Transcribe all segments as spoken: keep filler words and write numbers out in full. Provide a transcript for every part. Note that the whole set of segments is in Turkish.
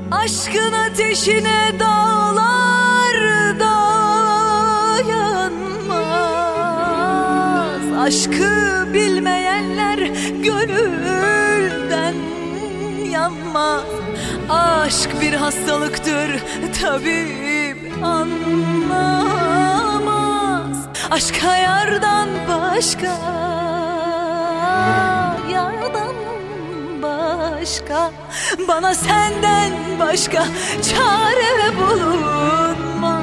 Aşkın ateşine dağlar dayanmaz. Aşkı bilmeyenler gönülden yanmaz. Aşk bir hastalıktır, tabip anlamaz. Aşka yardan başka, yardan başka, bana senden başka çare bulunmaz.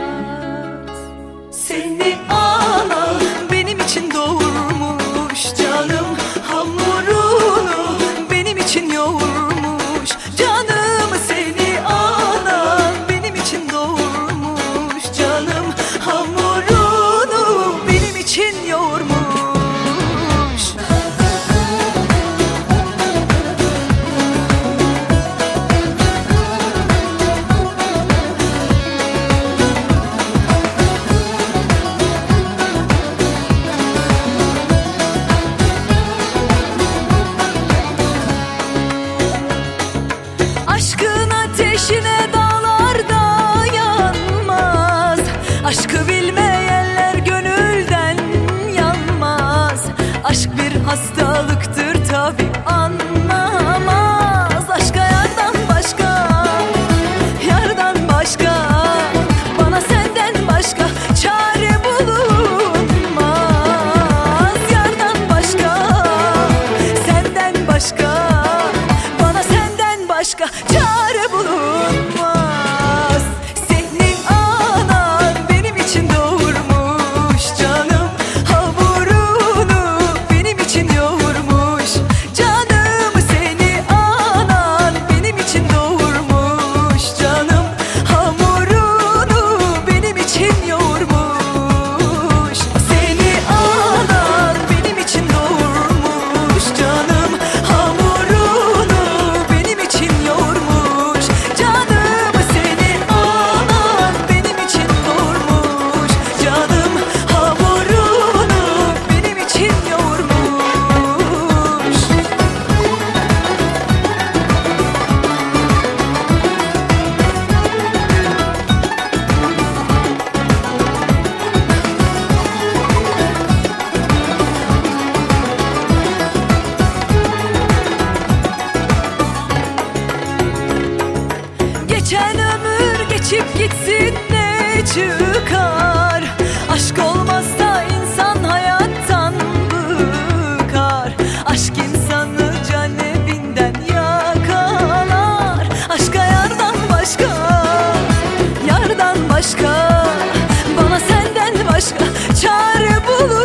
Seni ana benim için doğurmuş, canım hamurunu benim için yoğurmuş. Canım seni ana benim için doğurmuş, canım hamurunu benim için yoğurmuş. Aşkın ateşine dağlar dayanmaz. Aşkı bilmeyenler gönülden yanmaz. Aşk bir hastalıktır, tabi anlamaz. Aşka yardan başka, yardan başka, bana senden başka çare bulunmaz. Yardan başka, senden başka, bana senden başka çare bulunmaz. Senin anan benim için doğurmuş, canım hamurunu benim için yoğurmuş. Canım seni anan benim için doğurmuş, canım hamurunu benim için yoğurmuş. Seni anan benim için doğurmuş, canım hamurunu benim için yoğurmuş. Canım seni anan benim için doğurmuş, canım hamurunu benim için yoğurmuş. Geçen ömür geçip gitsin, ne çıkar? Aşk olmazsa insan hayattan bıkar. Aşk insanı can evinden yakalar. Aşka yardan başka, yardan başka, bana senden başka çare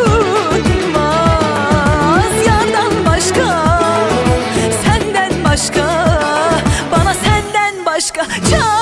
bulunmaz. Yardan başka, senden başka, bana senden başka çare